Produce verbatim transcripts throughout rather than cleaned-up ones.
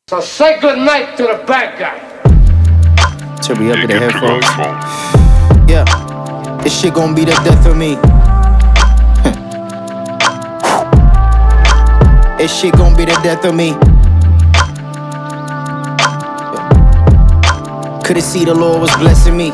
So say good night to the bad guy. Turn me up in the headphones. Yeah, this shit gon' be the death of me. This shit gon' be the death of me. Couldn't see the Lord was blessing me.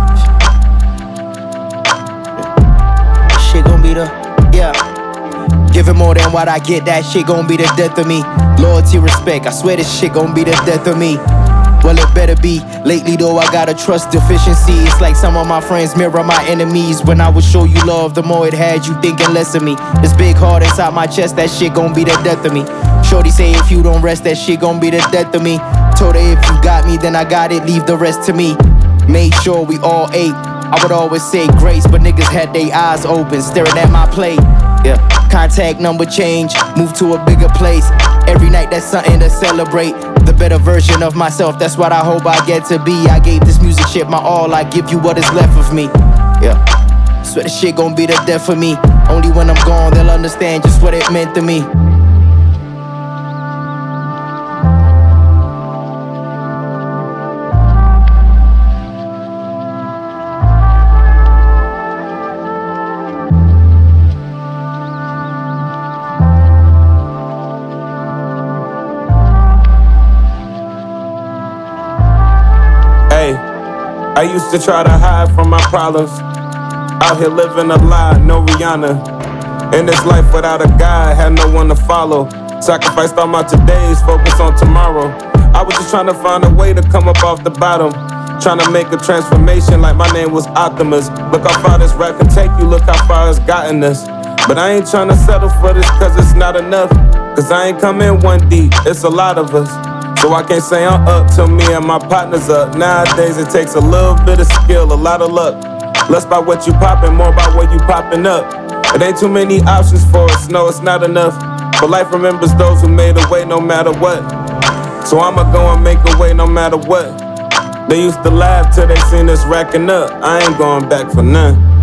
This shit gon' be the, yeah. Giving more than what I get, that shit gon' be the death of me. Loyalty, respect, I swear this shit gon' be the death of me. Well, it better be. Lately though, I got a trust deficiency. It's like some of my friends mirror my enemies. When I would show you love, the more it had you thinking less of me. This big heart inside my chest, that shit gon' be the death of me. Shorty say if you don't rest, that shit gon' be the death of me. Told her if you got me, then I got it, leave the rest to me. Made sure we all ate. I would always say grace, but niggas had their eyes open, staring at my plate. Yeah, contact number change, move to a bigger place. Every night that's something to celebrate. The better version of myself, that's what I hope I get to be. I gave this music shit my all, I give you what is left of me. Yeah, swear this shit gon' be the death of me. Only when I'm gone, they'll understand just what it meant to me. I used to try to hide from my problems. Out here living a lie, no Rihanna. In this life without a guide, had no one to follow. Sacrificed all my todays, focus on tomorrow. I was just trying to find a way to come up off the bottom. Trying to make a transformation like my name was Optimus. Look how far this rap can take you, look how far it's gotten us. But I ain't trying to settle for this cause it's not enough. Cause I ain't come in one deep, it's a lot of us. So I can't say I'm up till me and my partner's up. Nowadays it takes a little bit of skill, a lot of luck. Less about what you poppin', more about where you poppin' up. It ain't too many options for us, no it's not enough. But life remembers those who made a way no matter what. So I'ma go and make a way no matter what. They used to laugh till they seen us racking up. I ain't going back for none.